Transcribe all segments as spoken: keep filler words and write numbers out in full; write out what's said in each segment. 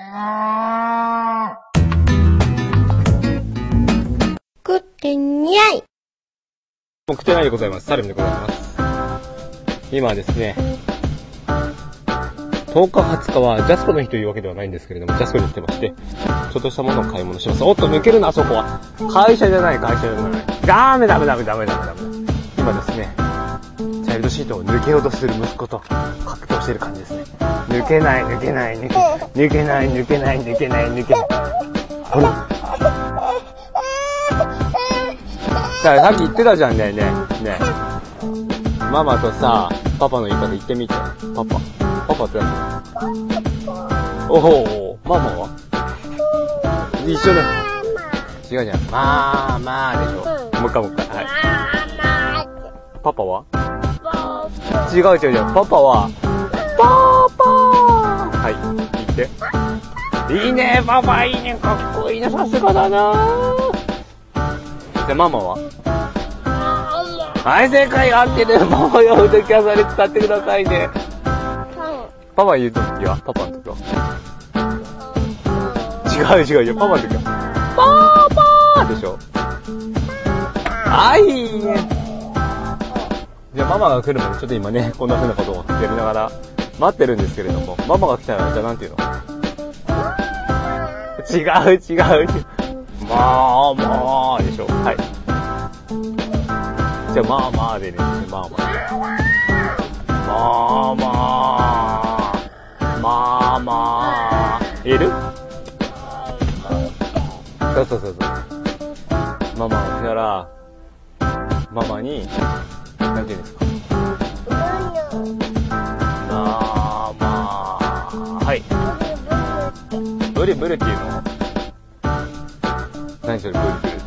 食ってにゃい。 もう食ってないでございます。サルムでございます。今はですね、とおかはつかはジャスコの日というわけではないんですけれども、ジャスコに来てまして、ちょっとしたものを買い物します。おっと、抜けるな、そこは。会社じゃない、会社じゃない。ダメダメダメダメダメダメ。今ですね、チャイルドシートを抜けようとする息子と格闘している感じですね。抜けない、抜けない、抜けない、抜けない、抜けない、抜けない、抜けない。ほら。さっき言ってたじゃんね、ね、ね。ママとさ、パパの言い方言ってみて。パパ。パパって何？おお、ママは一緒だ。違うじゃん。まあまあでしょ。もう一回もう一回。はい。パパは？違う違う違う。パパは、パパー。はい、言って。いいね、パパいいね、かっこいいね、さすがだなー。じゃあママは？はい、正解合ってる。ママ用でキャサリ使ってくださいね。パパ言うときは？パパのときは？違う違う違う。パパのときは？パーパーでしょ。はい、いいね。じゃあママが来るまでちょっと今ね、こんな風なことをやりながら待ってるんですけれども、ママが来たらじゃあなんて言うの？違う違う違う。まあまあでしょ。はい。じゃあまあまあでね、まあまあ。まあまあ。まあまあ。いる？そうそうそうそう。ママが来たら、ママに、なんて言うんですか？まあまあ。はい。ブリブリっていうの？何それブリブリ。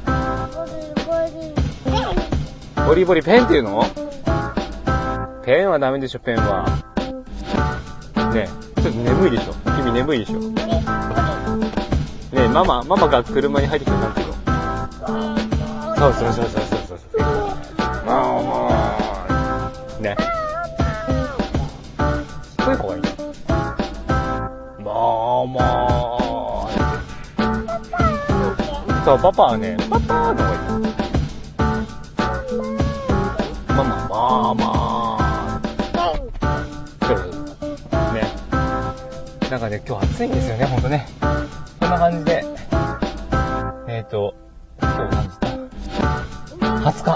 ボリボリペンっていうの？ペンはダメでしょ、ペンは。ねえ、ちょっと眠いでしょ。君眠いでしょ。ねえ、ママ、ママが車に入ってきたらなんていうの？そうそうそうそうそうそう。まあまあ。ね。低い方がいい。まあまあ。そう、パパはね、パパーの方がいい。ママ、まあまあ。そう。ね。なんかね、今日暑いんですよね、ほんとね。こんな感じで。えーと、今日何日だ？はつか。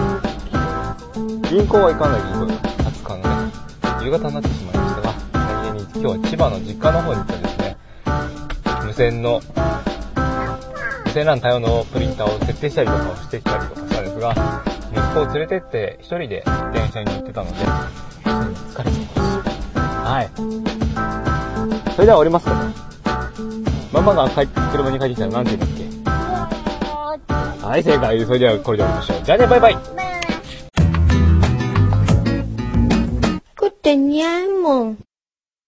銀行は行かない銀行だ。はつかのね、夕方になってしまいましたが、何気に今日は千葉の実家の方に行ってですね、無線の、無線 ラン 対応のプリンターを設定したりとかをしてきたりとかしたんですが、息子を連れてって一人で電車に乗ってたので、疲れちゃいます。はい。それでは降りますかね。ママが帰って車に帰ってきたら何て言うんだっけ？はい、正解。それではこれで降りましょう。じゃあね、バイバイ。 食ってにゃいもん。